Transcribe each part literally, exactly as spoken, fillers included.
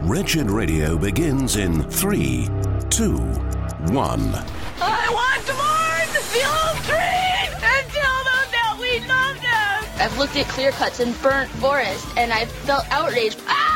Wretched Radio begins in three, two, one. I want to mourn the old trees and tell them that we love them. I've looked at clear cuts and burnt forest, and I've felt outraged. Ah!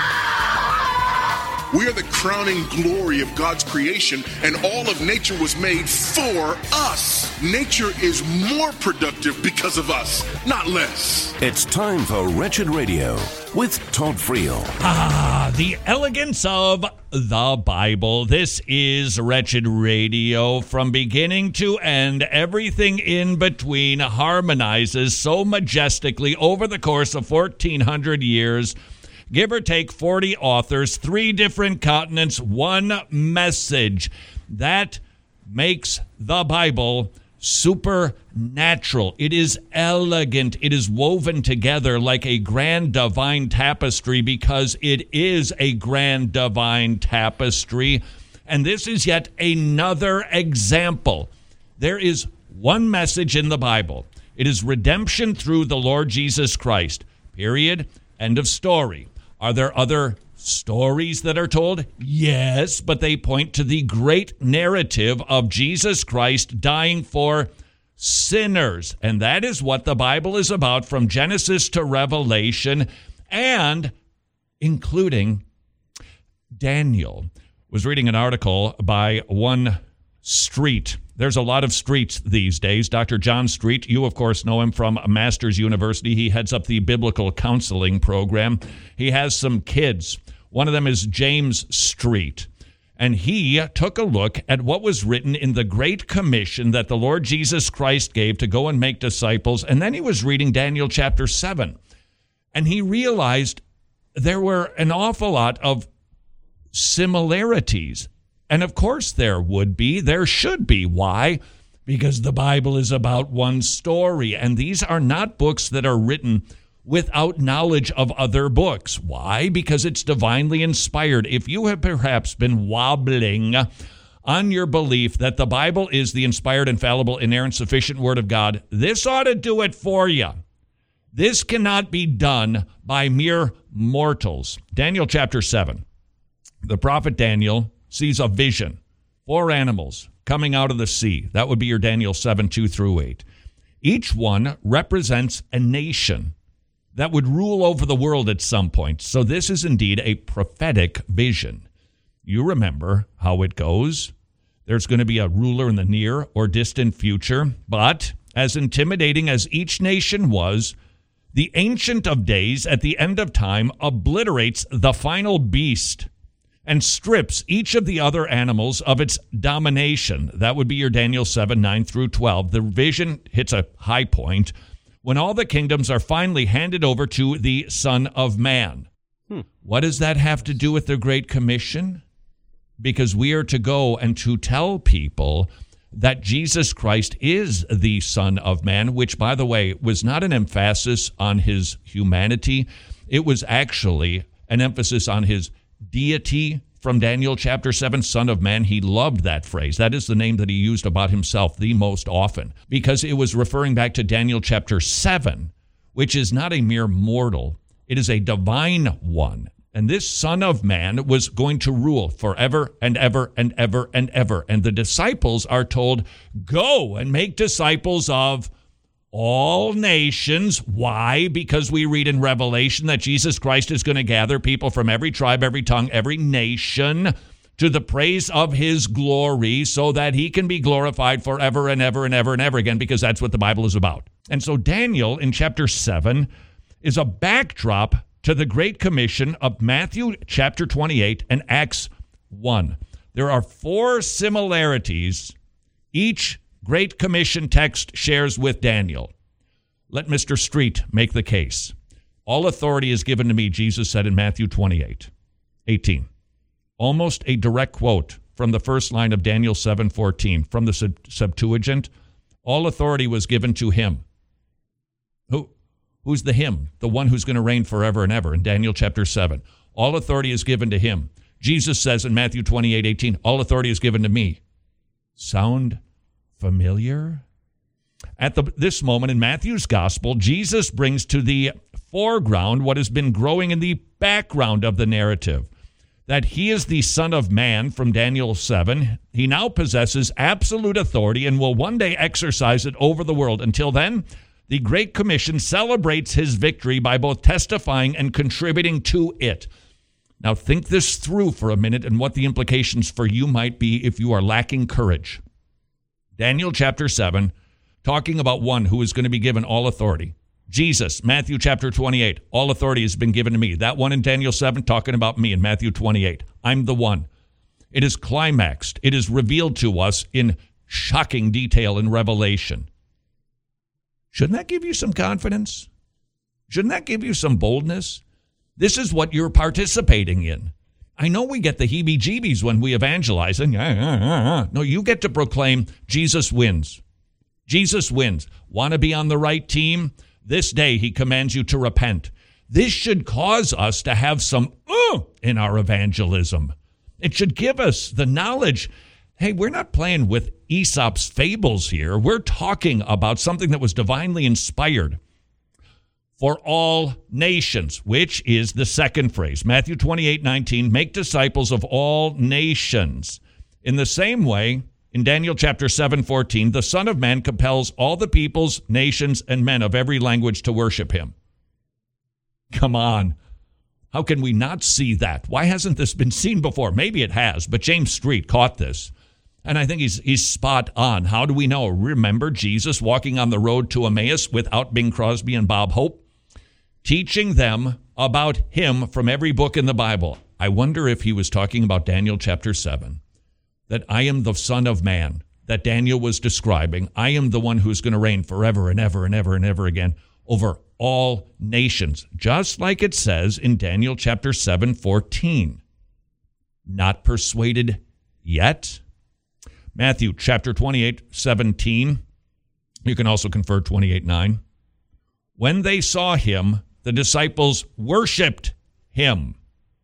We are the crowning glory of God's creation, and all of nature was made for us. Nature is more productive because of us, not less. It's time for Wretched Radio with Todd Friel. Ah, the elegance of the Bible. This is Wretched Radio. From beginning to end, everything in between harmonizes so majestically over the course of fourteen hundred years. Give or take forty authors, three different continents, one message. That makes the Bible supernatural. It is elegant. It is woven together like a grand divine tapestry because it is a grand divine tapestry. And this is yet another example. There is one message in the Bible. It is redemption through the Lord Jesus Christ. Period. End of story. Are there other stories that are told? Yes, but they point to the great narrative of Jesus Christ dying for sinners. And that is what the Bible is about from Genesis to Revelation, and including Daniel. Was reading an article by one Street. There's a lot of Streets these days. Doctor John Street, you, of course, know him from Masters University. He heads up the biblical counseling program. He has some kids. One of them is James Street. And he took a look at what was written in the Great Commission that the Lord Jesus Christ gave to go and make disciples. And then he was reading Daniel chapter seven. And he realized there were an awful lot of similarities. And of course there would be, there should be. Why? Because the Bible is about one story. And these are not books that are written without knowledge of other books. Why? Because it's divinely inspired. If you have perhaps been wobbling on your belief that the Bible is the inspired, infallible, inerrant, sufficient Word of God, this ought to do it for you. This cannot be done by mere mortals. Daniel chapter seven. The prophet Daniel sees a vision. Four animals coming out of the sea. That would be your Daniel seven, two through eight. Each one represents a nation that would rule over the world at some point. So this is indeed a prophetic vision. You remember how it goes. There's going to be a ruler in the near or distant future. But as intimidating as each nation was, the Ancient of Days at the end of time obliterates the final beast and strips each of the other animals of its domination. That would be your Daniel seven, nine through twelve. The vision hits a high point when all the kingdoms are finally handed over to the Son of Man. Hmm. What does that have to do with the Great Commission? Because we are to go and to tell people that Jesus Christ is the Son of Man, which, by the way, was not an emphasis on his humanity. It was actually an emphasis on his deity from Daniel chapter seven, Son of Man. He loved that phrase. That is the name that he used about himself the most often, because it was referring back to Daniel chapter seven, which is not a mere mortal. It is a divine one. And this Son of Man was going to rule forever and ever and ever and ever. And the disciples are told, go and make disciples of all nations. Why? Because we read in Revelation that Jesus Christ is going to gather people from every tribe, every tongue, every nation to the praise of his glory so that he can be glorified forever and ever and ever and ever again, because that's what the Bible is about. And so Daniel in chapter seven is a backdrop to the Great Commission of Matthew chapter twenty-eight and Acts one. There are four similarities each Great Commission text shares with Daniel. Let Mister Street make the case. All authority is given to me, Jesus said in Matthew twenty-eight, eighteen. Almost a direct quote from the first line of Daniel seven fourteen from the Septuagint. All authority was given to him. Who? Who's the him? The one who's going to reign forever and ever in Daniel chapter seven. All authority is given to him. Jesus says in Matthew twenty-eight, eighteen, all authority is given to me. Sound familiar? At the, this moment in Matthew's gospel, Jesus brings to the foreground what has been growing in the background of the narrative. that he is the Son of Man from Daniel seven. He now possesses absolute authority and will one day exercise it over the world. Until then, the Great Commission celebrates his victory by both testifying and contributing to it. Now think this through for a minute and what the implications for you might be if you are lacking courage. Daniel chapter seven, talking about one who is going to be given all authority. Jesus, Matthew chapter twenty-eight, all authority has been given to me. That one in Daniel seven, talking about me in Matthew twenty-eight. I'm the one. It is climaxed. It is revealed to us in shocking detail in Revelation. Shouldn't that give you some confidence? Shouldn't that give you some boldness? This is what you're participating in. I know we get the heebie-jeebies when we evangelize. And, uh, uh, uh. No, you get to proclaim Jesus wins. Jesus wins. Want to be on the right team? This day he commands you to repent. This should cause us to have some uh, in our evangelism. It should give us the knowledge. Hey, we're not playing with Aesop's fables here. We're talking about something that was divinely inspired for all nations, which is the second phrase. Matthew twenty-eight nineteen, make disciples of all nations. In the same way, in Daniel chapter seven fourteen, the Son of Man compels all the peoples, nations, and men of every language to worship him. Come on. How can we not see that? Why hasn't this been seen before? Maybe it has, but James Street caught this. And I think he's he's spot on. How do we know? Remember Jesus walking on the road to Emmaus without Bing Crosby and Bob Hope, teaching them about him from every book in the Bible. I wonder if he was talking about Daniel chapter seven. That I am the Son of Man that Daniel was describing. I am the one who's going to reign forever and ever and ever and ever again over all nations, just like it says in Daniel chapter seven fourteen. Not persuaded yet? Matthew chapter twenty-eight seventeen. You can also convert twenty-eight nine. When they saw him, the disciples worshiped him.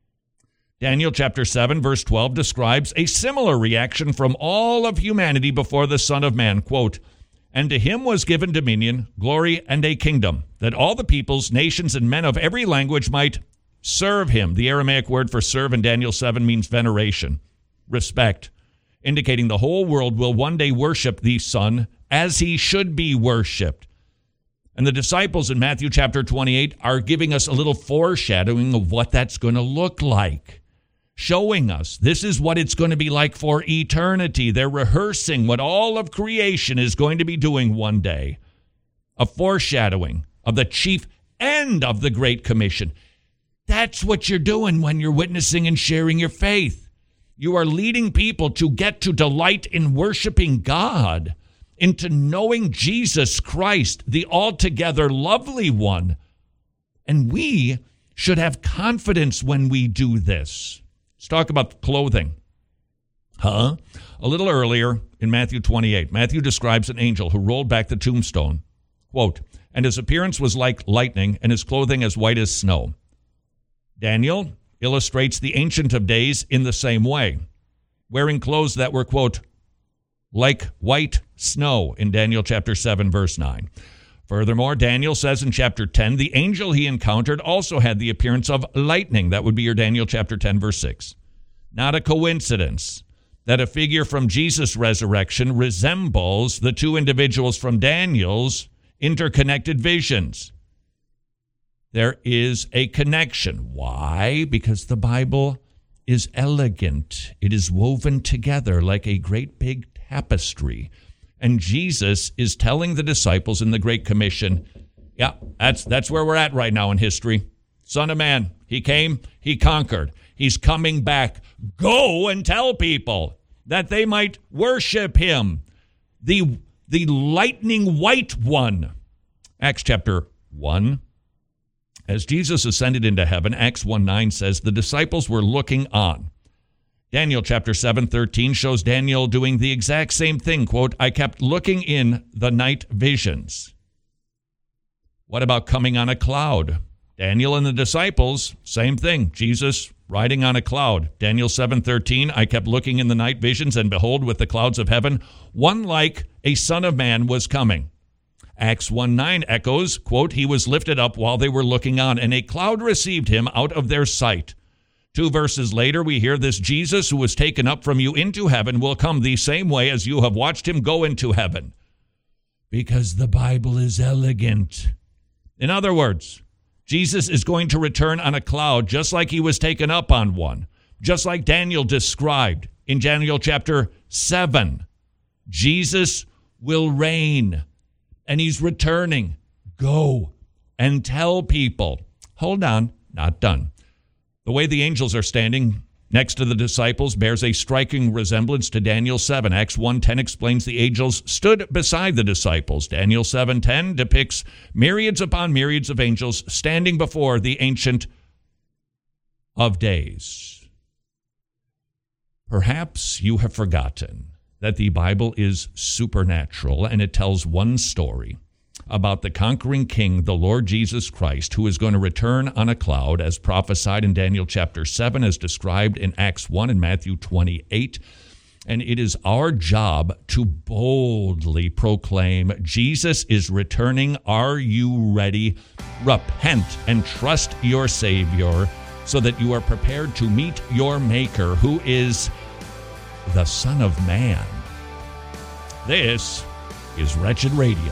Daniel chapter seven, verse twelve describes a similar reaction from all of humanity before the Son of Man. Quote, and to him was given dominion, glory, and a kingdom, that all the peoples, nations, and men of every language might serve him. The Aramaic word for serve in Daniel seven means veneration, respect, indicating the whole world will one day worship the Son as he should be worshipped. And the disciples in Matthew chapter twenty-eight are giving us a little foreshadowing of what that's going to look like. Showing us this is what it's going to be like for eternity. They're rehearsing what all of creation is going to be doing one day. A foreshadowing of the chief end of the Great Commission. That's what you're doing when you're witnessing and sharing your faith. You are leading people to get to delight in worshiping God, into knowing Jesus Christ, the altogether lovely one. And we should have confidence when we do this. Let's talk about clothing. Huh? A little earlier in Matthew twenty-eight, Matthew describes an angel who rolled back the tombstone. Quote, and his appearance was like lightning, and his clothing as white as snow. Daniel illustrates the Ancient of Days in the same way, wearing clothes that were, quote, like white snow in Daniel chapter seven, verse nine. Furthermore, Daniel says in chapter ten, the angel he encountered also had the appearance of lightning. That would be your Daniel chapter ten, verse six. Not a coincidence that a figure from Jesus' resurrection resembles the two individuals from Daniel's interconnected visions. There is a connection. Why? Because the Bible is elegant. It is woven together like a great big tapestry. And Jesus is telling the disciples in the Great Commission, yeah, that's that's where we're at right now in history. Son of Man, he came, he conquered. He's coming back. Go and tell people that they might worship him, the, the lightning white one. Acts chapter one. As Jesus ascended into heaven, Acts one nine says, the disciples were looking on. Daniel chapter seven thirteen shows Daniel doing the exact same thing. Quote, I kept looking in the night visions. What about coming on a cloud? Daniel and the disciples, same thing. Jesus riding on a cloud. Daniel seven thirteen, I kept looking in the night visions, and behold, with the clouds of heaven, one like a son of man was coming. Acts one nine echoes, quote, he was lifted up while they were looking on, and a cloud received him out of their sight. Two verses later, we hear this Jesus who was taken up from you into heaven will come the same way as you have watched him go into heaven. Because the Bible is elegant. In other words, Jesus is going to return on a cloud just like he was taken up on one, just like Daniel described in Daniel chapter seven. Jesus will reign, and he's returning. Go and tell people. Hold on, not done. The way the angels are standing next to the disciples bears a striking resemblance to Daniel seven. Acts one ten explains the angels stood beside the disciples. Daniel seven ten depicts myriads upon myriads of angels standing before the Ancient of Days. Perhaps you have forgotten that the Bible is supernatural, and it tells one story about the conquering king, the Lord Jesus Christ, who is going to return on a cloud, as prophesied in Daniel chapter seven, as described in Acts one and Matthew twenty-eight. And it is our job to boldly proclaim, Jesus is returning. Are you ready? Repent and trust your Savior so that you are prepared to meet your Maker, who is the Son of Man. This is Wretched Radio.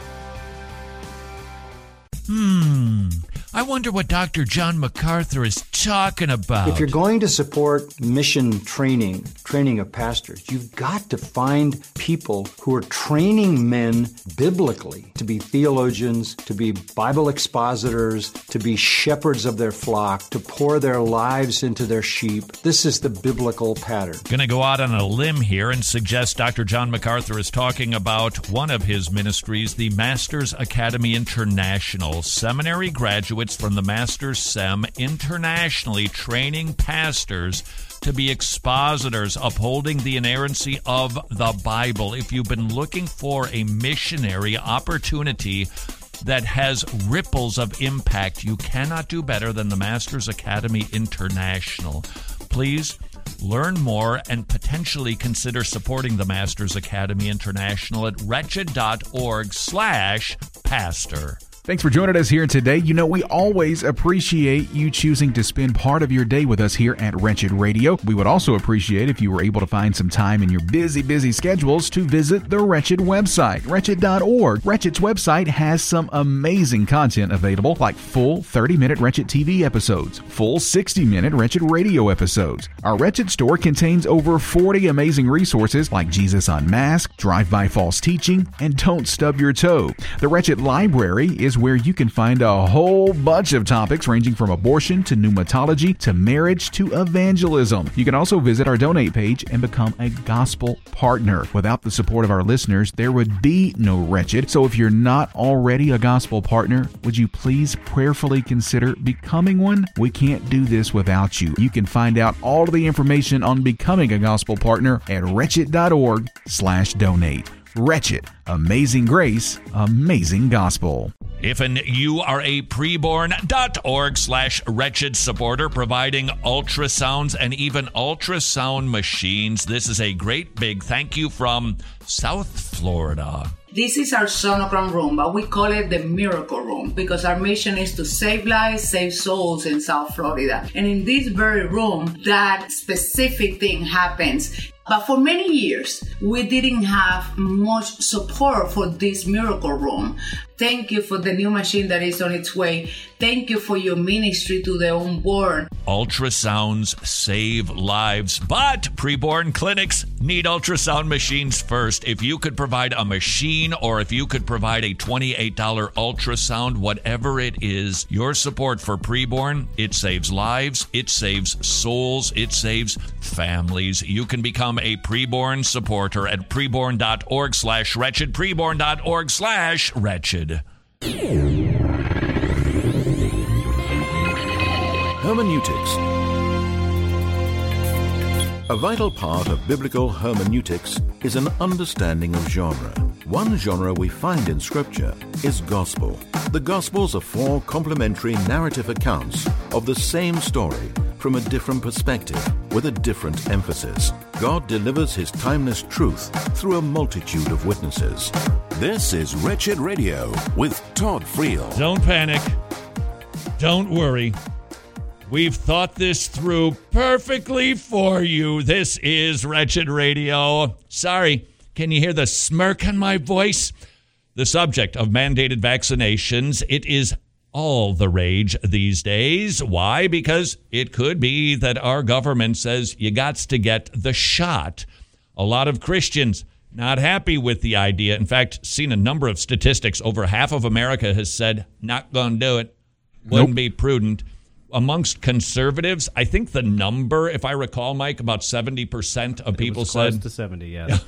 Hmm, I wonder what Doctor John MacArthur is talking about. If you're going to support mission training, training of pastors, you've got to find people who are training men biblically to be theologians, to be Bible expositors, to be shepherds of their flock, to pour their lives into their sheep. This is the biblical pattern. Going to go out on a limb here and suggest Doctor John MacArthur is talking about one of his ministries, the Masters Academy International. Seminary graduates from the Masters Sem internationally training pastors to be expositors, upholding the inerrancy of the Bible. If you've been looking for a missionary opportunity that has ripples of impact, you cannot do better than the Masters Academy International. Please learn more and potentially consider supporting the Masters Academy International at wretched.org slash pastor. Thanks for joining us here today. You know, we always appreciate you choosing to spend part of your day with us here at Wretched Radio. We would also appreciate if you were able to find some time in your busy, busy schedules to visit the Wretched website, wretched dot org. Wretched's website has some amazing content available, like full thirty-minute Wretched T V episodes, full sixty-minute Wretched Radio episodes. Our Wretched store contains over forty amazing resources like Jesus Unmasked, Drive-By False Teaching, and Don't Stub Your Toe. The Wretched Library is where you can find a whole bunch of topics ranging from abortion to pneumatology to marriage to evangelism. You can also visit our donate page and become a gospel partner. Without the support of our listeners, there would be no Wretched. So if you're not already a gospel partner, would you please prayerfully consider becoming one? We can't do this without you. You can find out all of the information on becoming a gospel partner at wretched.org slash donate. Wretched. Amazing grace. Amazing gospel. If and you are a preborn.org slash wretched supporter providing ultrasounds and even ultrasound machines, this is a great big thank you from South Florida. This is our sonogram room, but we call it the miracle room because our mission is to save lives, save souls in South Florida. And in this very room, that specific thing happens. But for many years, we didn't have much support for this miracle room. Thank you for the new machine that is on its way. Thank you for your ministry to the unborn. Ultrasounds save lives, but preborn clinics need ultrasound machines first. If you could provide a machine or if you could provide a twenty-eight dollars ultrasound, whatever it is, your support for preborn, it saves lives, it saves souls, it saves families. You can become a preborn supporter at preborn.org slash wretched, preborn.org slash wretched. Hermeneutics. A vital part of biblical hermeneutics is an understanding of genre. One genre we find in Scripture is gospel. The Gospels are four complementary narrative accounts of the same story from a different perspective with a different emphasis. God delivers His timeless truth through a multitude of witnesses. This is Wretched Radio with Todd Friel. Don't panic. Don't worry. We've thought this through perfectly for you. This is Wretched Radio. Sorry, can you hear the smirk on my voice? The subject of mandated vaccinations, it is all the rage these days. Why? Because it could be that our government says you gots to get the shot. A lot of Christians not happy with the idea. In fact, seen a number of statistics. Over half of America has said, not going to do it. Wouldn't nope. be prudent. Amongst conservatives, I think the number, if I recall, Mike, about seventy percent of people it was said. Close to seventy, yes.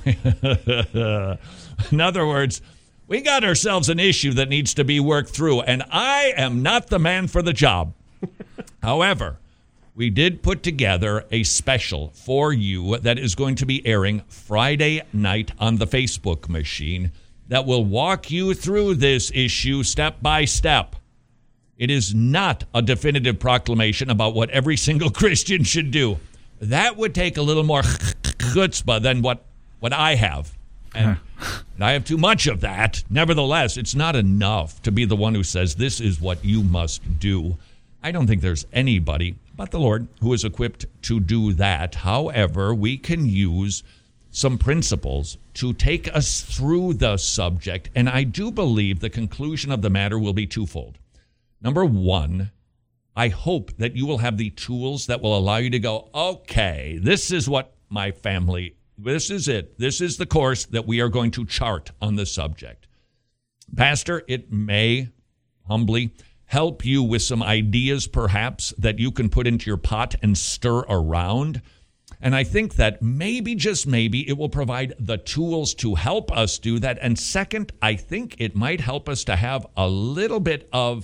In other words, we got ourselves an issue that needs to be worked through, and I am not the man for the job. However, we did put together a special for you that is going to be airing Friday night on the Facebook machine that will walk you through this issue step by step. It is not a definitive proclamation about what every single Christian should do. That would take a little more chutzpah than what, what I have. And, and I have too much of that. Nevertheless, it's not enough to be the one who says this is what you must do. I don't think there's anybody but the Lord who is equipped to do that. However, we can use some principles to take us through the subject. And I do believe the conclusion of the matter will be twofold. Number one, I hope that you will have the tools that will allow you to go, okay, this is what my family, this is it. This is the course that we are going to chart on the subject. Pastor, it may humbly help you with some ideas, perhaps, that you can put into your pot and stir around. And I think that maybe, just maybe, it will provide the tools to help us do that. And second, I think it might help us to have a little bit of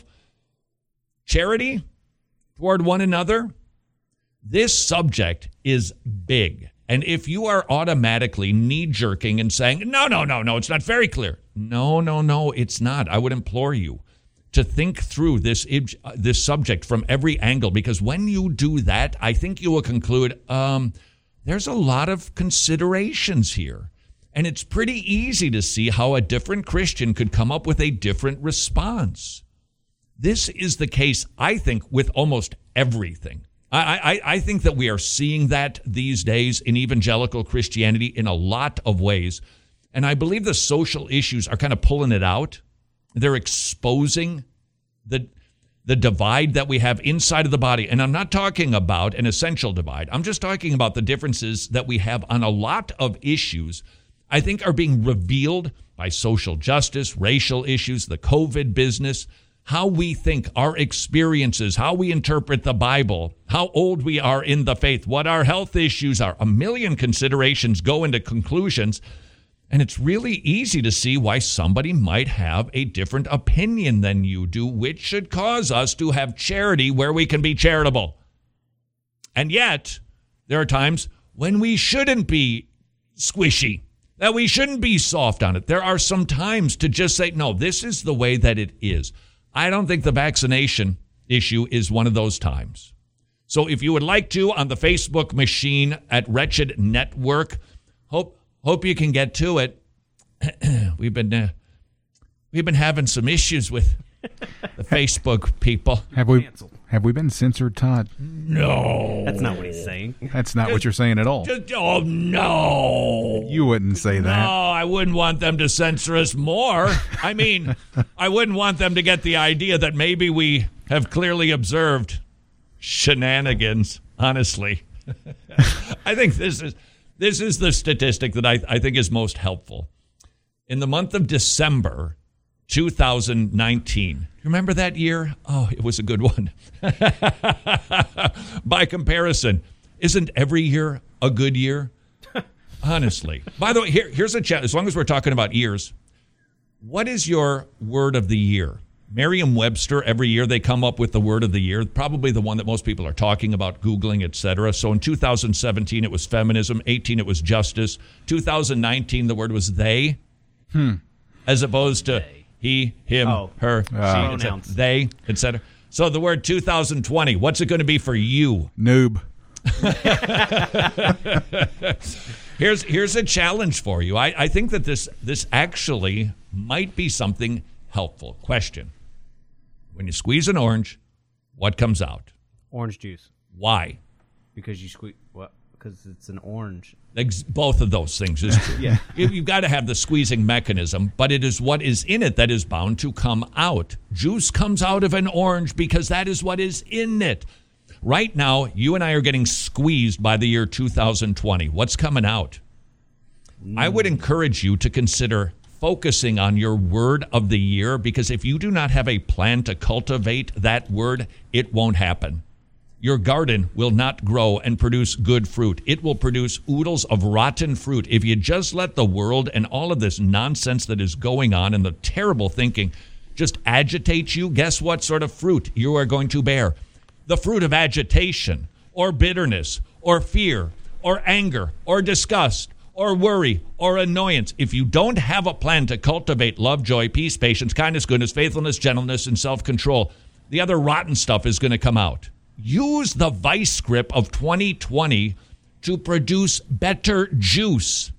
charity toward one another. This subject is big. And if you are automatically knee-jerking and saying, no, no, no, no, it's not very clear. No, no, no, it's not. I would implore you to think through this, this subject from every angle, because when you do that, I think you will conclude um, there's a lot of considerations here. And it's pretty easy to see how a different Christian could come up with a different response. This is the case, I think, with almost everything. I, I, I think that we are seeing that these days in evangelical Christianity in a lot of ways. And I believe the social issues are kind of pulling it out. They're exposing the, the divide that we have inside of the body. And I'm not talking about an essential divide. I'm just talking about the differences that we have on a lot of issues, I think, are being revealed by social justice, racial issues, the COVID business, how we think, our experiences, how we interpret the Bible, how old we are in the faith, what our health issues are. A million considerations go into conclusions, and it's really easy to see why somebody might have a different opinion than you do, which should cause us to have charity where we can be charitable. And yet, there are times when we shouldn't be squishy, that we shouldn't be soft on it. There are some times to just say, no, this is the way that it is. I don't think the vaccination issue is one of those times. So if you would like to, on the Facebook machine at Wretched Network, hope hope you can get to it. we've been uh, we've been having some issues with the Facebook people. Have we have we been censored, Todd? No, that's not what he's saying. That's not just, what you're saying at all. Just, oh no, you wouldn't say that. No, I wouldn't want them to censor us more. I mean, I wouldn't want them to get the idea that maybe we have clearly observed shenanigans. Honestly, I think this is this is the statistic that I, I think is most helpful. In the month of December two thousand nineteen. Remember that year? Oh, it was a good one. By comparison, isn't every year a good year? Honestly. By the way, here, here's a chat. As long as we're talking about years, what is your word of the year? Merriam-Webster, every year they come up with the word of the year, probably the one that most people are talking about, Googling, et cetera. So in two thousand seventeen, it was feminism. eighteen, it was justice. two thousand nineteen, the word was they, hmm. as opposed to they. He, him, oh. her, uh, she, et they, et cetera. So the word two thousand twenty, what's it going to be for you? Noob. here's here's a challenge for you. I, I think that this this actually might be something helpful. Question. When you squeeze an orange, what comes out? Orange juice. Why? Because you squeeze. What? Because it's an orange. Ex- Both of those things is true. Yeah. You- You've got to have the squeezing mechanism, but it is what is in it that is bound to come out. Juice comes out of an orange because that is what is in it. Right now, you and I are getting squeezed by the year two thousand twenty. What's coming out? Mm. I would encourage you to consider focusing on your word of the year, because if you do not have a plan to cultivate that word, it won't happen. Your garden will not grow and produce good fruit. It will produce oodles of rotten fruit. If you just let the world and all of this nonsense that is going on and the terrible thinking just agitate you, guess what sort of fruit you are going to bear? The fruit of agitation or bitterness or fear or anger or disgust or worry or annoyance. If you don't have a plan to cultivate love, joy, peace, patience, kindness, goodness, faithfulness, gentleness, and self-control, the other rotten stuff is going to come out. Use the vice grip of twenty twenty to produce better juice.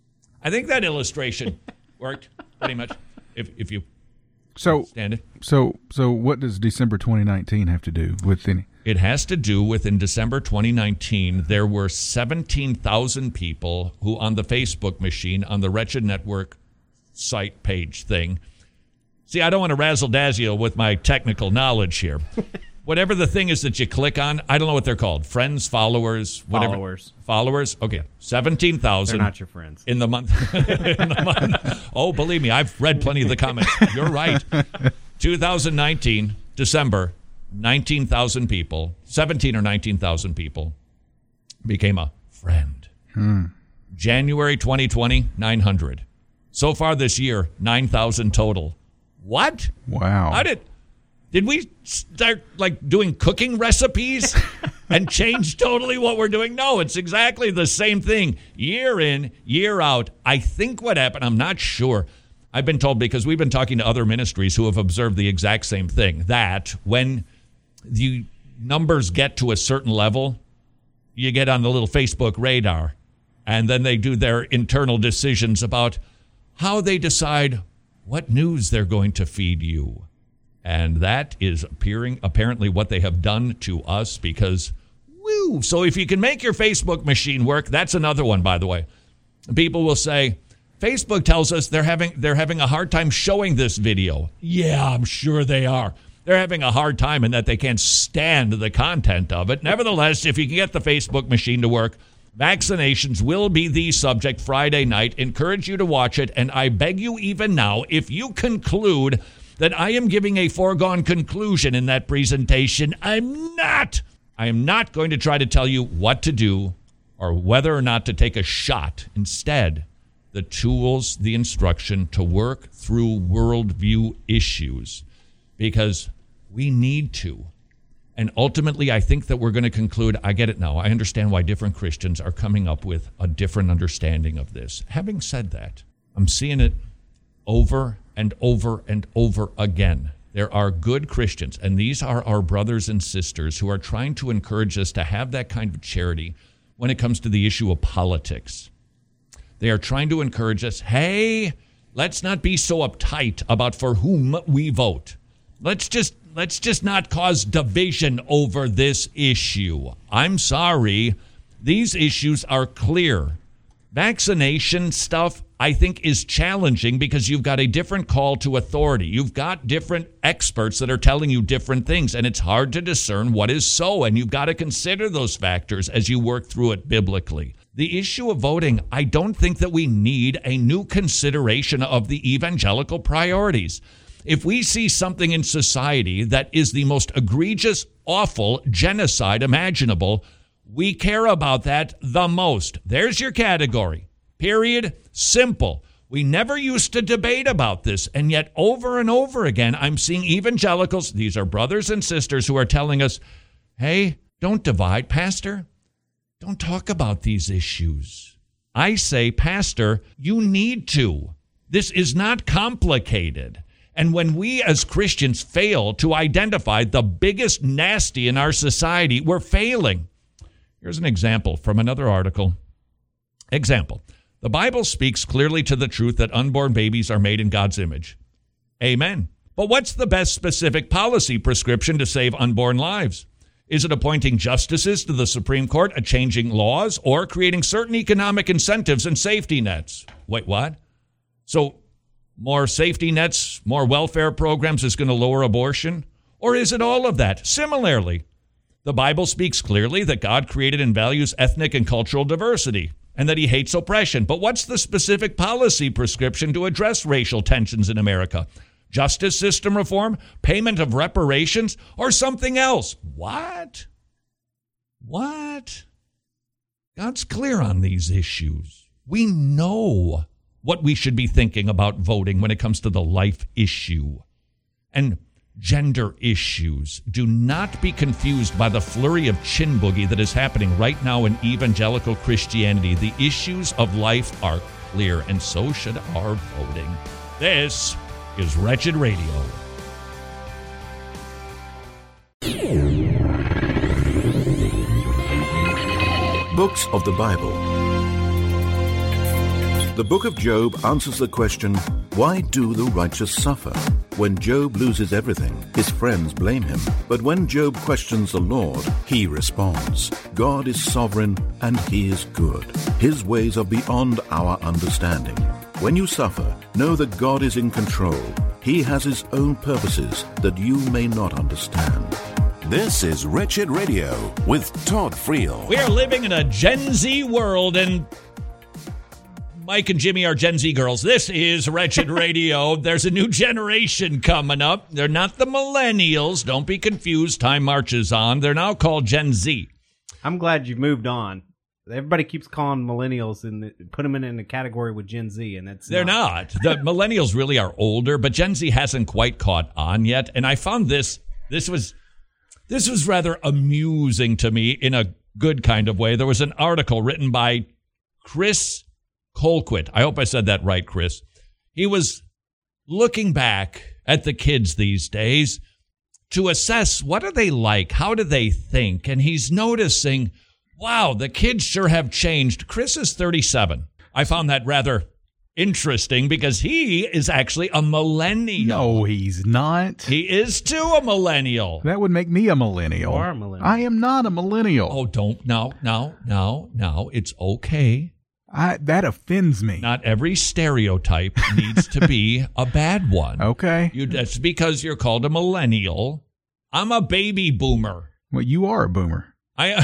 I think that illustration worked pretty much. If if you so stand it. So so what does December twenty nineteen have to do with any? It has to do with, in December twenty nineteen, there were seventeen thousand people who on the Facebook machine, on the Wretched Network site page thing. See, I don't want to razzle-dazzle you with my technical knowledge here. Whatever the thing is that you click on, I don't know what they're called. Friends, followers, whatever. Followers. Followers? Okay. seventeen thousand. They're not your friends. In the month. in the month. Oh, believe me, I've read plenty of the comments. You're right. two thousand nineteen, December, nineteen thousand people, seventeen or nineteen thousand people became a friend. Hmm. January twenty twenty, nine hundred. So far this year, nine thousand total. What? Wow. How did... Did we start, like, doing cooking recipes and change totally what we're doing? No, it's exactly the same thing. Year in, year out. I think what happened, I'm not sure. I've been told, because we've been talking to other ministries who have observed the exact same thing, that when the numbers get to a certain level, you get on the little Facebook radar, and then they do their internal decisions about how they decide what news they're going to feed you. And that is appearing apparently what they have done to us, because, woo. So if you can make your Facebook machine work, that's another one, by the way. People will say, Facebook tells us they're having they're having a hard time showing this video. Yeah, I'm sure they are. They're having a hard time in that they can't stand the content of it. Nevertheless, if you can get the Facebook machine to work, vaccinations will be the subject Friday night. Encourage you to watch it. And I beg you even now, if you conclude that I am giving a foregone conclusion in that presentation, I'm not. I am not going to try to tell you what to do or whether or not to take a shot. Instead, the tools, the instruction to work through worldview issues, because we need to. And ultimately, I think that we're going to conclude, I get it now. I understand why different Christians are coming up with a different understanding of this. Having said that, I'm seeing it over and over and over again. There are good Christians, and these are our brothers and sisters who are trying to encourage us to have that kind of charity when it comes to the issue of politics. They are trying to encourage us, hey, let's not be so uptight about for whom we vote. Let's just let's just not cause division over this issue. I'm sorry. These issues are clear. Vaccination stuff, I think, is challenging because you've got a different call to authority. You've got different experts that are telling you different things, and it's hard to discern what is so, and you've got to consider those factors as you work through it biblically. The issue of voting, I don't think that we need a new consideration of the evangelical priorities. If we see something in society that is the most egregious, awful genocide imaginable, we care about that the most. There's your category. Period. Simple. We never used to debate about this, and yet over and over again, I'm seeing evangelicals, these are brothers and sisters who are telling us, hey, don't divide, Pastor. Don't talk about these issues. I say, Pastor, you need to. This is not complicated. And when we as Christians fail to identify the biggest nasty in our society, we're failing. Here's an example from another article. Example. The Bible speaks clearly to the truth that unborn babies are made in God's image. Amen. But what's the best specific policy prescription to save unborn lives? Is it appointing justices to the Supreme Court, a changing laws, or creating certain economic incentives and safety nets? Wait, what? So more safety nets, more welfare programs is going to lower abortion? Or is it all of that? Similarly, the Bible speaks clearly that God created and values ethnic and cultural diversity and that he hates oppression. But what's the specific policy prescription to address racial tensions in America? Justice system reform, payment of reparations, or something else? What? What? God's clear on these issues. We know what we should be thinking about voting when it comes to the life issue and gender issues. Do not be confused by the flurry of chin boogie that is happening right now in evangelical Christianity. The issues of life are clear, and so should our voting. This is Wretched Radio. Books of the Bible. The book of Job answers the question, why do the righteous suffer? When Job loses everything, his friends blame him. But when Job questions the Lord, he responds, God is sovereign and he is good. His ways are beyond our understanding. When you suffer, know that God is in control. He has his own purposes that you may not understand. This is Wretched Radio with Todd Friel. We are living in a Gen Z world, and Mike and Jimmy are Gen Z girls. This is Wretched Radio. There's a new generation coming up. They're not the millennials. Don't be confused. Time marches on. They're now called Gen Z. I'm glad you moved on. Everybody keeps calling millennials and put them in, in a category with Gen Z, and that's They're not. not. The millennials really are older, but Gen Z hasn't quite caught on yet. And I found this, this was, this was rather amusing to me in a good kind of way. There was an article written by Chris Colquitt. I hope I said that right, Chris. He was looking back at the kids these days to assess what are they like, how do they think, and he's noticing, wow, the kids sure have changed. Chris is thirty-seven. I found that rather interesting because he is actually a millennial. No, he's not. He is too a millennial. That would make me a millennial. You are a millennial. I am not a millennial. Oh, don't. No, no, no, no. It's okay. I, that offends me. Not every stereotype needs to be a bad one. Okay. You, that's because you're called a millennial. I'm a baby boomer. Well, you are a boomer. I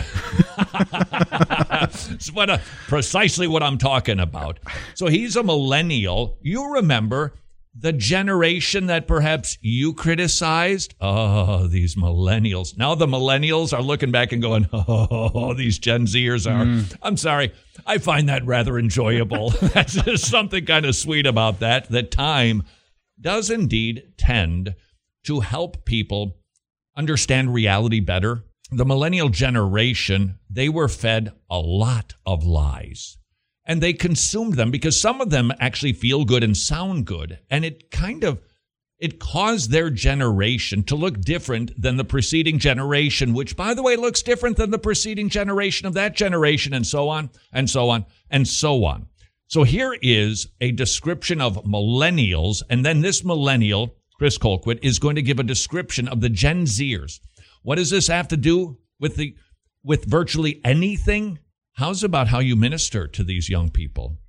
It's what a, precisely what I'm talking about. So he's a millennial. You remember the generation that perhaps you criticized? Oh, these millennials. Now the millennials are looking back and going, oh, these Gen Zers are. Mm. I'm sorry. I find that rather enjoyable. That's just something kind of sweet about that, that time does indeed tend to help people understand reality better. The millennial generation, they were fed a lot of lies. And they consumed them because some of them actually feel good and sound good. And it kind of, it caused their generation to look different than the preceding generation, which, by the way, looks different than the preceding generation of that generation, and so on, and so on, and so on. So here is a description of millennials. And then this millennial, Chris Colquitt, is going to give a description of the Gen Zers. What does this have to do with the with virtually anything? How's about how you minister to these young people?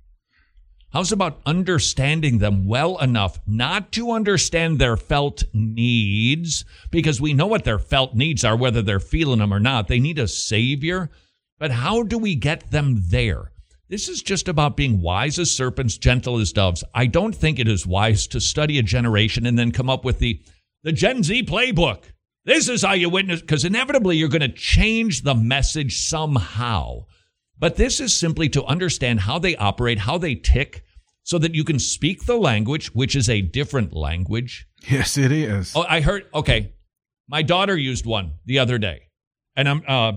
How's about understanding them well enough not to understand their felt needs, because we know what their felt needs are, whether they're feeling them or not. They need a savior. But how do we get them there? This is just about being wise as serpents, gentle as doves. I don't think it is wise to study a generation and then come up with the, the Gen Z playbook. This is how you witness, because inevitably you're going to change the message somehow. But this is simply to understand how they operate, how they tick, so that you can speak the language, which is a different language. Yes, it is. Oh, I heard, okay, my daughter used one the other day, and I'm. Uh,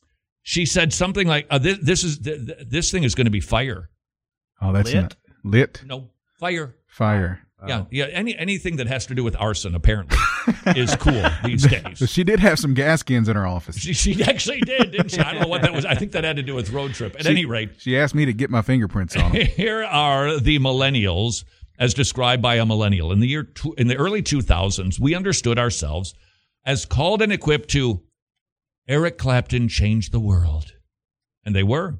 she said something like, uh, this, this is this thing is going to be fire. Oh, that's lit? not lit. No, fire. Fire. Yeah, yeah. Any anything that has to do with arson apparently is cool these days. So she did have some gas cans in her office. She, she actually did, didn't she? I don't know what that was. I think that had to do with road trip. At she, any rate, she asked me to get my fingerprints on them. Here are the millennials, as described by a millennial in the year two, in the early two thousands. We understood ourselves as called and equipped to Eric Clapton changed the world. And they were.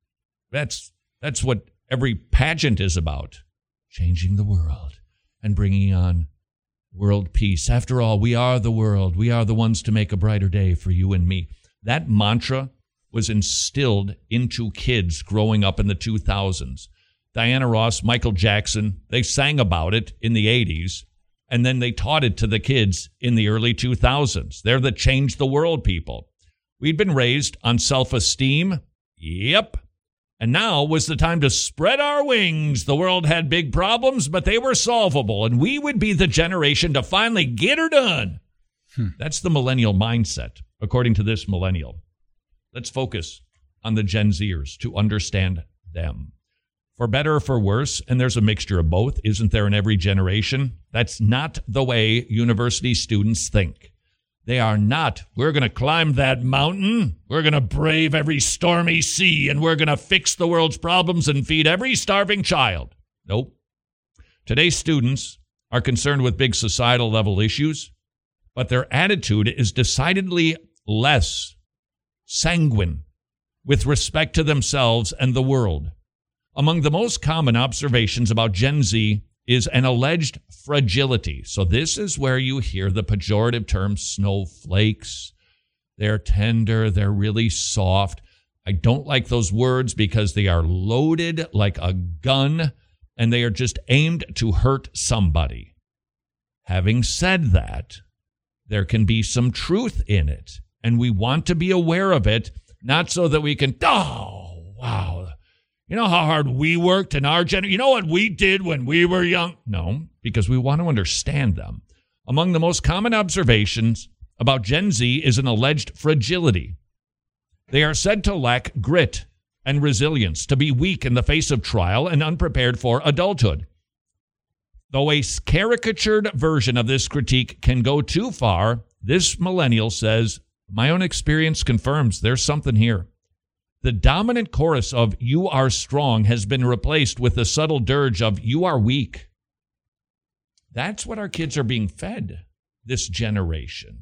That's that's what every pageant is about. Changing the world and bringing on world peace. After all, we are the world. We are the ones to make a brighter day for you and me. That mantra was instilled into kids growing up in the two thousands. Diana Ross, Michael Jackson, they sang about it in the eighties, and then they taught it to the kids in the early two thousands. They're the change the world people. We'd been raised on self-esteem. Yep. And now was the time to spread our wings. The world had big problems, but they were solvable, and we would be the generation to finally get her done. Hmm. That's the millennial mindset, according to this millennial. Let's focus on the Gen Zers to understand them. For better or for worse, and there's a mixture of both, isn't there, in every generation? That's not the way university students think. They are not, we're going to climb that mountain, we're going to brave every stormy sea, and we're going to fix the world's problems and feed every starving child. Nope. Today's students are concerned with big societal level issues, but their attitude is decidedly less sanguine with respect to themselves and the world. Among the most common observations about Gen Z is an alleged fragility. So this is where you hear the pejorative term snowflakes. They're tender, they're really soft. I don't like those words because they are loaded like a gun and they are just aimed to hurt somebody. Having said that, there can be some truth in it, and we want to be aware of it, not so that we can, oh, wow, you know how hard we worked in our generation? You know what we did when we were young? No, because we want to understand them. Among the most common observations about Gen Z is an alleged fragility. They are said to lack grit and resilience, to be weak in the face of trial and unprepared for adulthood. Though a caricatured version of this critique can go too far, this millennial says, my own experience confirms there's something here. The dominant chorus of "you are strong" has been replaced with the subtle dirge of "you are weak." That's what our kids are being fed this generation.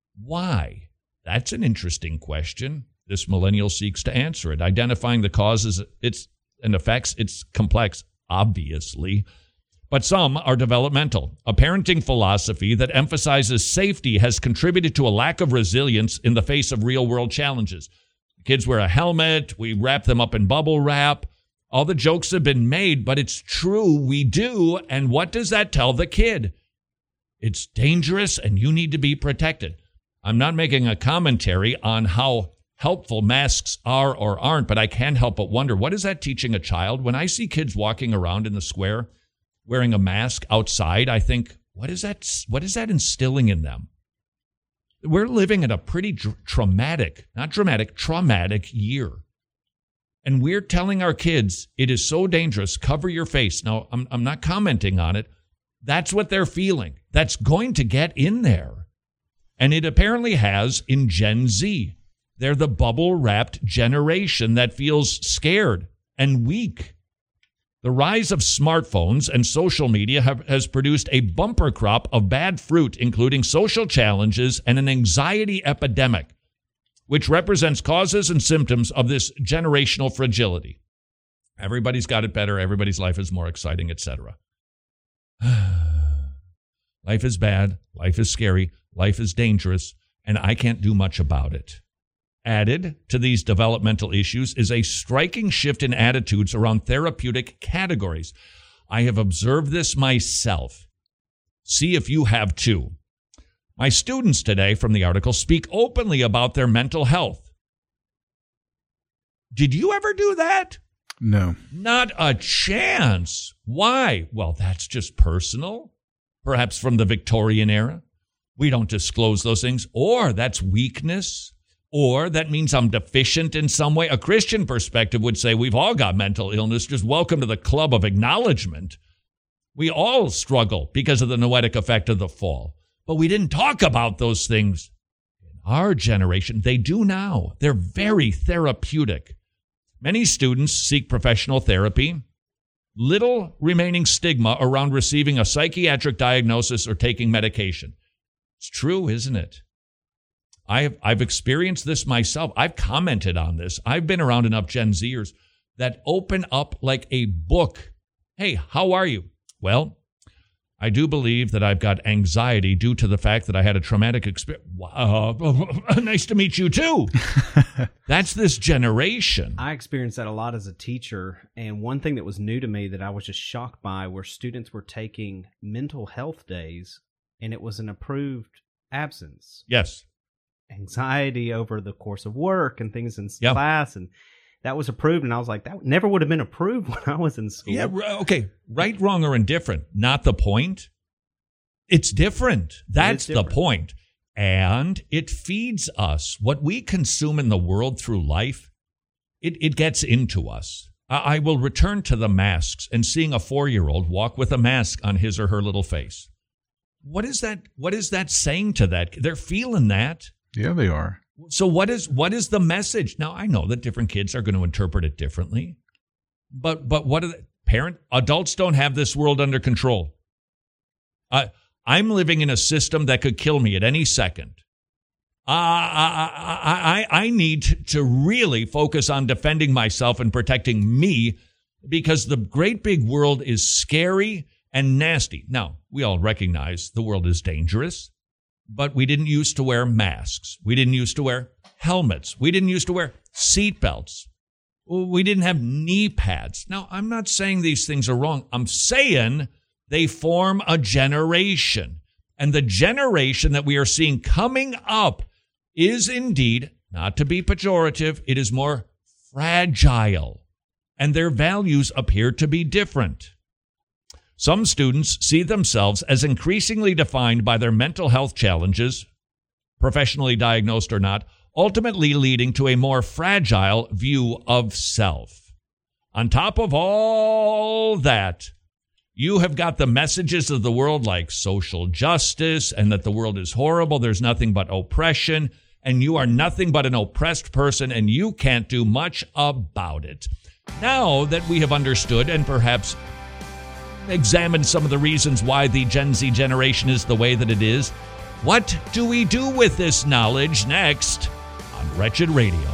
Why? That's an interesting question. This millennial seeks to answer it. Identifying the causes it's, and effects, it's complex, obviously. But some are developmental. A parenting philosophy that emphasizes safety has contributed to a lack of resilience in the face of real-world challenges. Kids wear a helmet. We wrap them up in bubble wrap. All the jokes have been made, but it's true. We do. And what does that tell the kid? It's dangerous and you need to be protected. I'm not making a commentary on how helpful masks are or aren't, but I can't help but wonder, what is that teaching a child? When I see kids walking around in the square wearing a mask outside, I think, what is that, what is that instilling in them? We're living in a pretty dr- traumatic, not dramatic, traumatic year. And we're telling our kids it is so dangerous, cover your face. Now, I'm, I'm not commenting on it. That's what they're feeling. That's going to get in there. And it apparently has in Gen Z. They're the bubble-wrapped generation that feels scared and weak. The rise of smartphones and social media have, has produced a bumper crop of bad fruit, including social challenges and an anxiety epidemic, which represents causes and symptoms of this generational fragility. Everybody's got it better. Everybody's life is more exciting, et cetera. Life is bad. Life is scary. Life is dangerous, and I can't do much about it. Added to these developmental issues is a striking shift in attitudes around therapeutic categories. I have observed this myself. See if you have too. My students today, from the article, speak openly about their mental health. Did you ever do that? No. Not a chance. Why? Well, that's just personal. Perhaps from the Victorian era. We don't disclose those things. Or that's weakness. Or that means I'm deficient in some way. A Christian perspective would say we've all got mental illness. Just welcome to the club of acknowledgement. We all struggle because of the noetic effect of the fall. But we didn't talk about those things in our generation. They do now. They're very therapeutic. Many students seek professional therapy. Little remaining stigma around receiving a psychiatric diagnosis or taking medication. It's true, isn't it? I've, I've experienced this myself. I've commented on this. I've been around enough Gen Zers that open up like a book. Hey, how are you? Well, I do believe that I've got anxiety due to the fact that I had a traumatic experience. Uh, nice to meet you, too. That's this generation. I experienced that a lot as a teacher, and one thing that was new to me that I was just shocked by were students were taking mental health days, and it was an approved absence. Yes. Anxiety over the course of work and things in Yep. class, and that was approved, and I was like, that never would have been approved when I was in school. Yeah, r- okay. Right, wrong, or indifferent. Not the point. It's different. That's different. the point. And it feeds us. What we consume in the world through life, it, it gets into us. I, I will return to the masks and seeing a four-year-old walk with a mask on his or her little face. What is that? What is that saying to that? They're feeling that. Yeah, they are. So what is what is the message? Now, I know that different kids are going to interpret it differently, but but what are the parent adults don't have this world under control. Uh, I'm living in a system that could kill me at any second. Uh, I, I, I, I need to really focus on defending myself and protecting me because the great big world is scary and nasty. Now, we all recognize the world is dangerous. But we didn't used to wear masks. We didn't used to wear helmets. We didn't used to wear seatbelts. We didn't have knee pads. Now, I'm not saying these things are wrong. I'm saying they form a generation. And the generation that we are seeing coming up is indeed, not to be pejorative, it is more fragile. And their values appear to be different. Some students see themselves as increasingly defined by their mental health challenges, professionally diagnosed or not, ultimately leading to a more fragile view of self. On top of all that, you have got the messages of the world like social justice and that the world is horrible, there's nothing but oppression, and you are nothing but an oppressed person and you can't do much about it. Now that we have understood and perhaps examine some of the reasons why the Gen Z generation is the way that it is. What do we do with this knowledge next on Wretched Radio?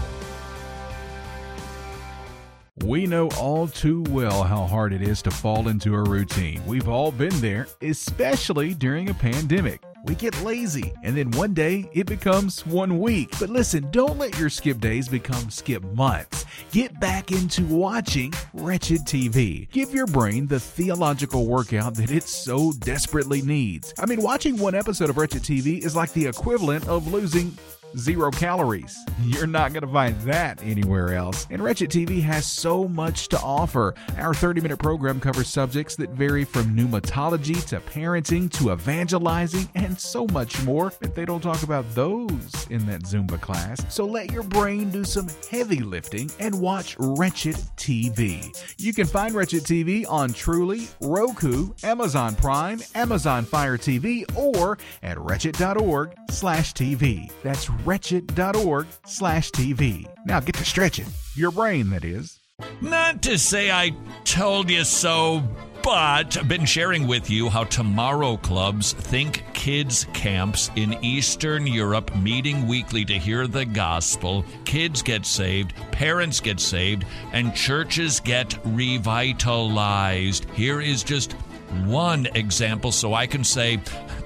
We know all too well how hard it is to fall into a routine. We've all been there, especially during a pandemic. We get lazy, and then one day it becomes one week. But listen, don't let your skip days become skip months. Get back into watching Wretched T V. Give your brain the theological workout that it so desperately needs. I mean, watching one episode of Wretched T V is like the equivalent of losing zero calories. You're not going to find that anywhere else. And Wretched T V has so much to offer. Our thirty-minute program covers subjects that vary from pneumatology to parenting to evangelizing and so much more, but they don't talk about those in that Zumba class. So let your brain do some heavy lifting and watch Wretched T V. You can find Wretched T V on Truly, Roku, Amazon Prime, Amazon Fire T V, or at wretched.org slash TV. That's wretched.org slash TV. Now get to stretching. Your brain, that is. Not to say I told you so, but I've been sharing with you how tomorrow clubs think kids camps in Eastern Europe meeting weekly to hear the gospel. Kids get saved, parents get saved, and churches get revitalized. Here is just one example so I can say,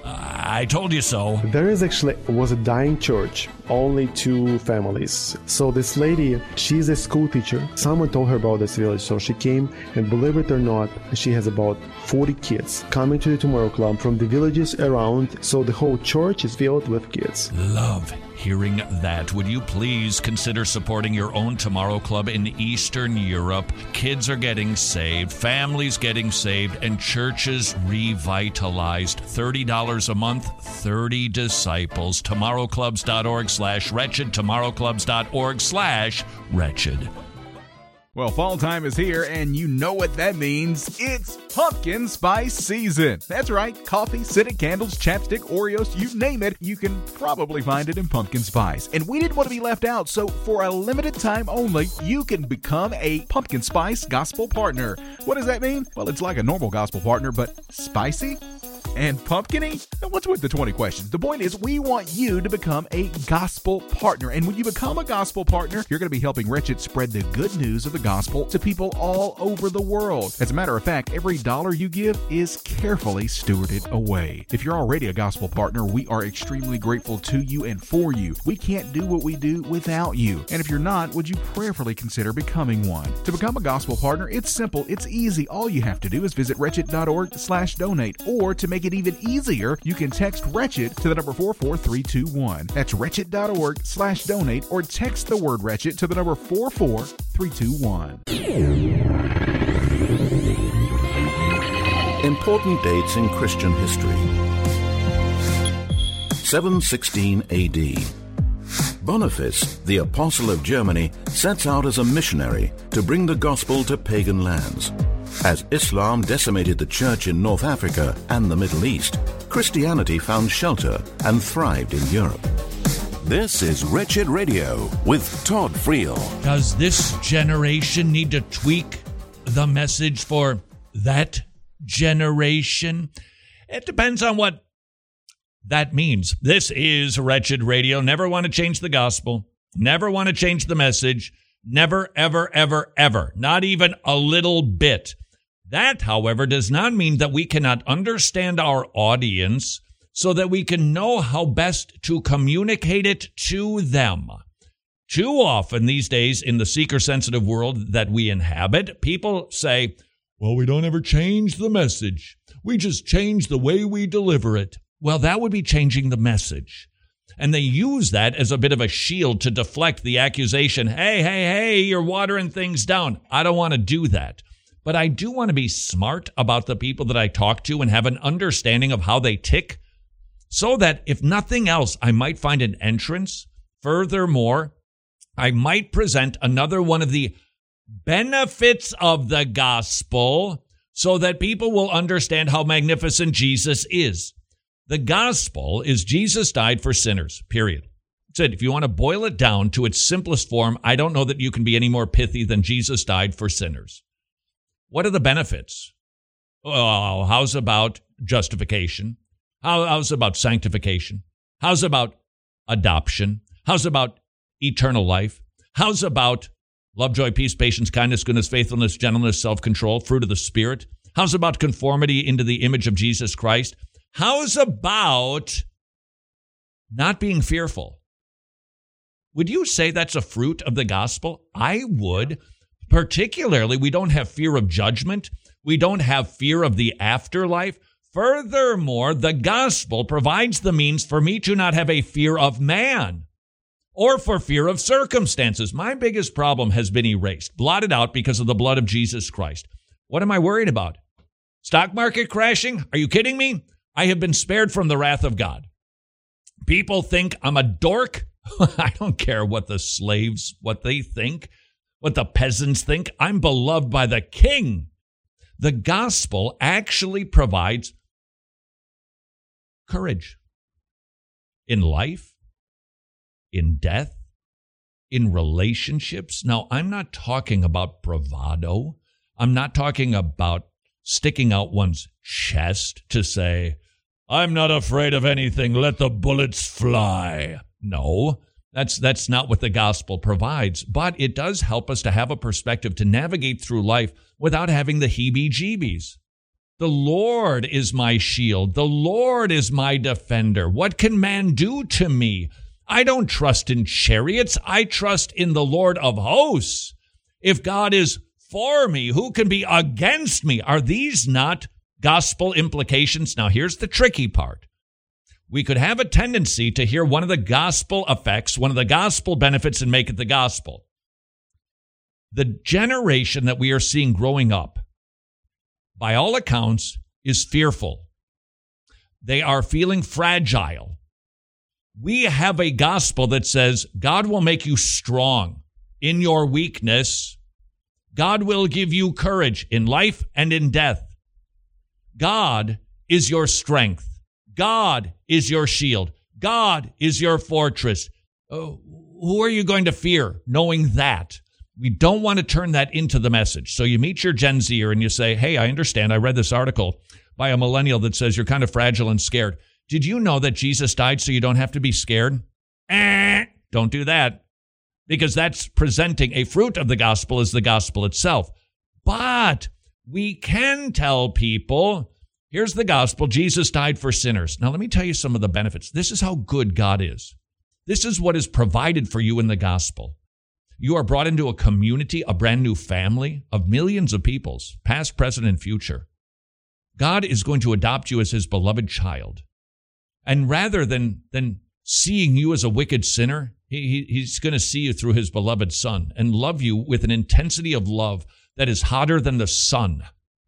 I told you so. There is actually was a dying church, only two families. So this lady, she's a school teacher. Someone told her about this village, so she came, and believe it or not, she has about forty kids coming to the Tomorrow Club from the villages around. So the whole church is filled with kids. Love hearing that. Would you please consider supporting your own Tomorrow Club in Eastern Europe? Kids are getting saved, families getting saved, and churches revitalized. thirty dollars a month, thirty disciples. tomorrowclubs.org slash wretched. tomorrowclubs.org slash wretched. Well, fall time is here, and you know what that means. It's pumpkin spice season. That's right. Coffee, scented candles, chapstick, Oreos, you name it, you can probably find it in pumpkin spice. And we didn't want to be left out, so for a limited time only, you can become a pumpkin spice gospel partner. What does that mean? Well, it's like a normal gospel partner, but spicy. And pumpkin-y? What's with the twenty questions? The point is, we want you to become a gospel partner. And when you become a gospel partner, you're going to be helping Wretched spread the good news of the gospel to people all over the world. As a matter of fact, every dollar you give is carefully stewarded away. If you're already a gospel partner, we are extremely grateful to you and for you. We can't do what we do without you. And if you're not, would you prayerfully consider becoming one? To become a gospel partner, it's simple, it's easy. All you have to do is visit wretched.org slash donate. Or to make it even easier, you can text Wretched to the number four four three two one. That's wretched.org slash donate, or text the word Wretched to the number four four three two one. Important dates in Christian history. seven sixteen A D. Boniface, the Apostle of Germany, sets out as a missionary to bring the gospel to pagan lands. As Islam decimated the church in North Africa and the Middle East, Christianity found shelter and thrived in Europe. This is Wretched Radio with Todd Friel. Does this generation need to tweak the message for that generation? It depends on what that means. This is Wretched Radio. Never want to change the gospel. Never want to change the message. Never, ever, ever, ever. Not even a little bit. That, however, does not mean that we cannot understand our audience so that we can know how best to communicate it to them. Too often these days in the seeker-sensitive world that we inhabit, people say, well, we don't ever change the message. We just change the way we deliver it. Well, that would be changing the message. And they use that as a bit of a shield to deflect the accusation, hey, hey, hey, you're watering things down. I don't want to do that. But I do want to be smart about the people that I talk to and have an understanding of how they tick, so that if nothing else, I might find an entrance. Furthermore, I might present another one of the benefits of the gospel so that people will understand how magnificent Jesus is. The gospel is Jesus died for sinners, period. That's it. If you want to boil it down to its simplest form, I don't know that you can be any more pithy than Jesus died for sinners. What are the benefits? Oh, how's about justification? How, how's about sanctification? How's about adoption? How's about eternal life? How's about love, joy, peace, patience, kindness, goodness, faithfulness, gentleness, self-control, fruit of the Spirit? How's about conformity into the image of Jesus Christ? How's about not being fearful? Would you say that's a fruit of the gospel? I would. Particularly, we don't have fear of judgment. We don't have fear of the afterlife. Furthermore, the gospel provides the means for me to not have a fear of man or for fear of circumstances. My biggest problem has been erased, blotted out because of the blood of Jesus Christ. What am I worried about? Stock market crashing? Are you kidding me? I have been spared from the wrath of God. People think I'm a dork. I don't care what the slaves, what they think, what the peasants think. I'm beloved by the King. The gospel actually provides courage in life, in death, in relationships. Now, I'm not talking about bravado. I'm not talking about sticking out one's chest to say, I'm not afraid of anything. Let the bullets fly. No, that's that's not what the gospel provides. But it does help us to have a perspective to navigate through life without having the heebie-jeebies. The Lord is my shield. The Lord is my defender. What can man do to me? I don't trust in chariots. I trust in the Lord of hosts. If God is for me, who can be against me? Are these not gospel implications? Now, here's the tricky part. We could have a tendency to hear one of the gospel effects, one of the gospel benefits, and make it the gospel. The generation that we are seeing growing up, by all accounts, is fearful. They are feeling fragile. We have a gospel that says God will make you strong in your weakness. God will give you courage in life and in death. God is your strength. God is your shield. God is your fortress. Oh, who are you going to fear knowing that? We don't want to turn that into the message. So you meet your Gen Zer and you say, hey, I understand. I read this article, by a millennial that says you're kind of fragile and scared. Did you know that Jesus died so you don't have to be scared? Eh, don't do that, because that's presenting a fruit of the gospel as the gospel itself. But we can tell people, here's the gospel. Jesus died for sinners. Now, let me tell you some of the benefits. This is how good God is. This is what is provided for you in the gospel. You are brought into a community, a brand new family of millions of peoples, past, present, and future. God is going to adopt you as his beloved child. And rather than, than seeing you as a wicked sinner, he, he, he's going to see you through his beloved son and love you with an intensity of love that is hotter than the sun.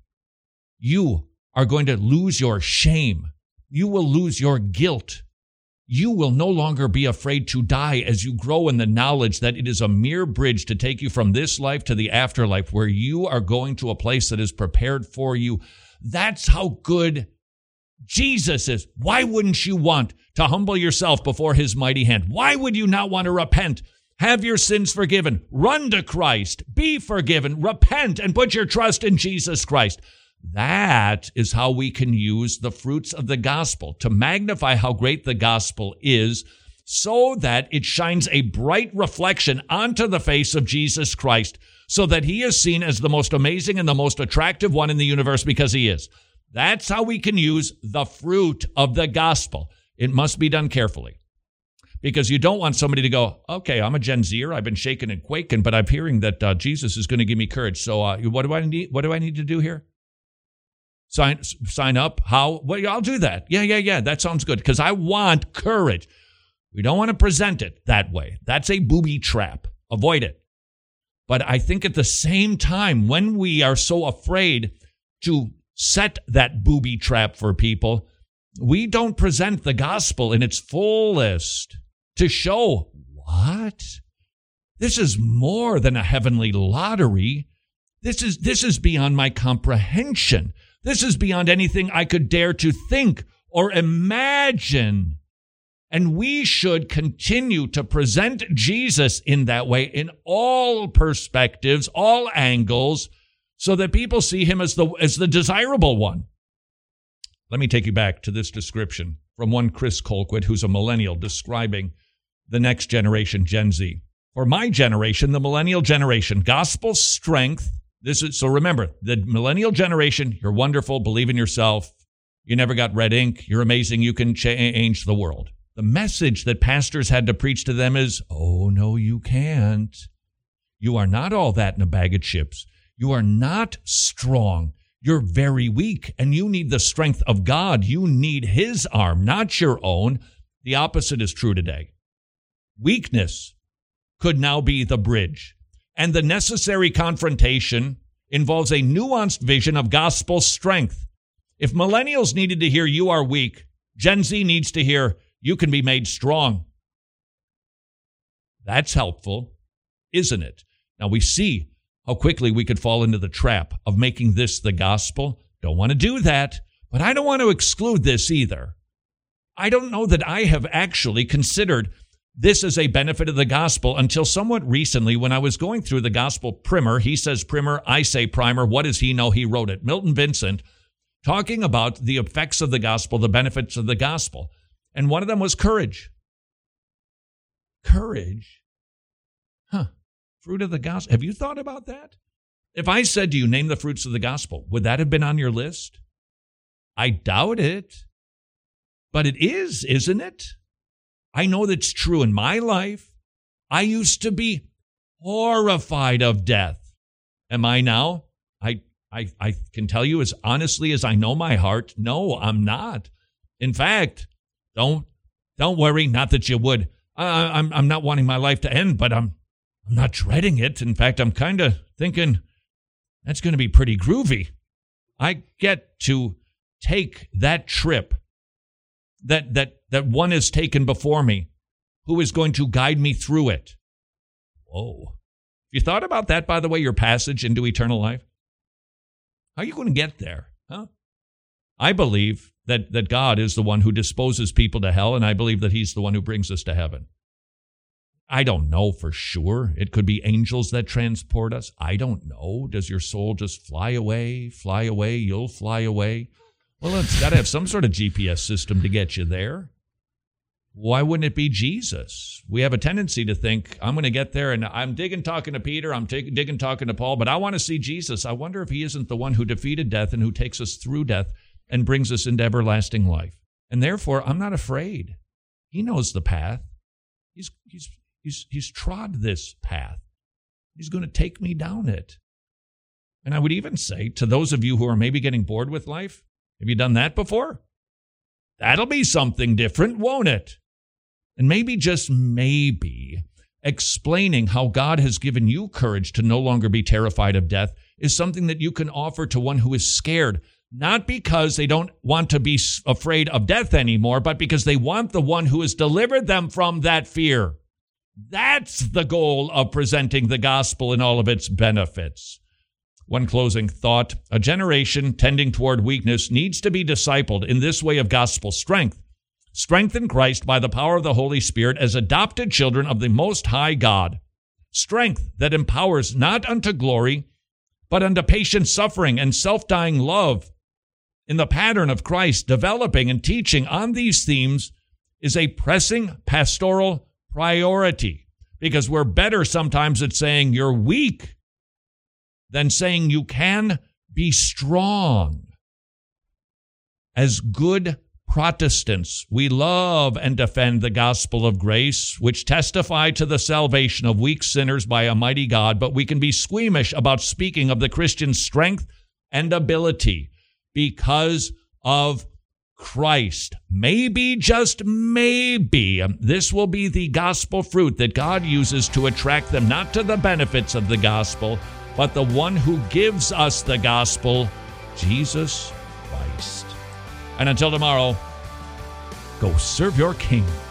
You are going to lose your shame. You will lose your guilt. You will no longer be afraid to die as you grow in the knowledge that it is a mere bridge to take you from this life to the afterlife, where you are going to a place that is prepared for you. That's how good Jesus is. Why wouldn't you want to humble yourself before his mighty hand? Why would you not want to repent? Have your sins forgiven. Run to Christ. Be forgiven. Repent and put your trust in Jesus Christ. That is how we can use the fruits of the gospel to magnify how great the gospel is, so that it shines a bright reflection onto the face of Jesus Christ, so that he is seen as the most amazing and the most attractive one in the universe, because he is. That's how we can use the fruit of the gospel. It must be done carefully, because you don't want somebody to go, okay, I'm a Gen Zer, I've been shaking and quaking, but I'm hearing that uh, Jesus is going to give me courage. So uh, what do I need? What do I need to do here? Sign sign up? How? Well, I'll do that. Yeah, yeah, yeah. That sounds good, because I want courage. We don't want to present it that way. That's a booby trap. Avoid it. But I think at the same time, when we are so afraid to set that booby trap for people, we don't present the gospel in its fullest to show, what? This is more than a heavenly lottery. This is, this is beyond my comprehension. This is beyond anything I could dare to think or imagine. And we should continue to present Jesus in that way, in all perspectives, all angles, so that people see him as the, as the desirable one. Let me take you back to this description from one Chris Colquitt, who's a millennial, describing the next generation, Gen Z. For my generation, the millennial generation, gospel strength. This is, so remember, the millennial generation, you're wonderful, believe in yourself, you never got red ink, you're amazing, you can change the world. The message that pastors had to preach to them is, oh, no, you can't. You are not all that in a bag of chips. You are not strong. You're very weak, and you need the strength of God. You need his arm, not your own. The opposite is true today. Weakness could now be the bridge. And the necessary confrontation involves a nuanced vision of gospel strength. If millennials needed to hear you are weak, Gen Z needs to hear you can be made strong. That's helpful, isn't it? Now we see how quickly we could fall into the trap of making this the gospel. Don't want to do that, but I don't want to exclude this either. I don't know that I have actually considered this is a benefit of the gospel until somewhat recently, when I was going through the gospel primer. He says primer, I say primer. What does he know? He wrote it. Milton Vincent, talking about the effects of the gospel, the benefits of the gospel. And one of them was courage. Courage? Huh. Fruit of the gospel. Have you thought about that? If I said to you, name the fruits of the gospel, would that have been on your list? I doubt it. But it is, isn't it? I know that's true in my life. I used to be horrified of death. Am I now? I, I, I can tell you as honestly as I know my heart, no, I'm not. In fact, don't, don't worry, not that you would. Uh, I'm, I'm not wanting my life to end, but I'm, I'm not dreading it. In fact, I'm kind of thinking that's going to be pretty groovy. I get to take that trip that that that one is taken before me, who is going to guide me through it. Whoa. You thought about that, by the way, your passage into eternal life? How are you going to get there? Huh? I believe that, that God is the one who disposes people to hell, and I believe that he's the one who brings us to heaven. I don't know for sure. It could be angels that transport us. I don't know. Does your soul just fly away, fly away, you'll fly away? Well, it's got to have some sort of G P S system to get you there. Why wouldn't it be Jesus? We have a tendency to think, I'm going to get there, and I'm digging talking to Peter, I'm dig- digging talking to Paul, but I want to see Jesus. I wonder if he isn't the one who defeated death and who takes us through death and brings us into everlasting life. And therefore, I'm not afraid. He knows the path. He's, he's, he's, he's trod this path. He's going to take me down it. And I would even say to those of you who are maybe getting bored with life, have you done that before? That'll be something different, won't it? And maybe, just maybe, explaining how God has given you courage to no longer be terrified of death is something that you can offer to one who is scared, not because they don't want to be afraid of death anymore, but because they want the one who has delivered them from that fear. That's the goal of presenting the gospel in all of its benefits. One closing thought: a generation tending toward weakness needs to be discipled in this way of gospel strength. Strength in Christ by the power of the Holy Spirit as adopted children of the Most High God. Strength that empowers not unto glory, but unto patient suffering and self-dying love. In the pattern of Christ, developing and teaching on these themes is a pressing pastoral priority, because we're better sometimes at saying you're weak than saying you can be strong. As good Protestants, we love and defend the gospel of grace, which testify to the salvation of weak sinners by a mighty God, but we can be squeamish about speaking of the Christian strength and ability because of Christ. Maybe, just maybe, this will be the gospel fruit that God uses to attract them not to the benefits of the gospel, but the one who gives us the gospel, Jesus Christ. And until tomorrow, go serve your King.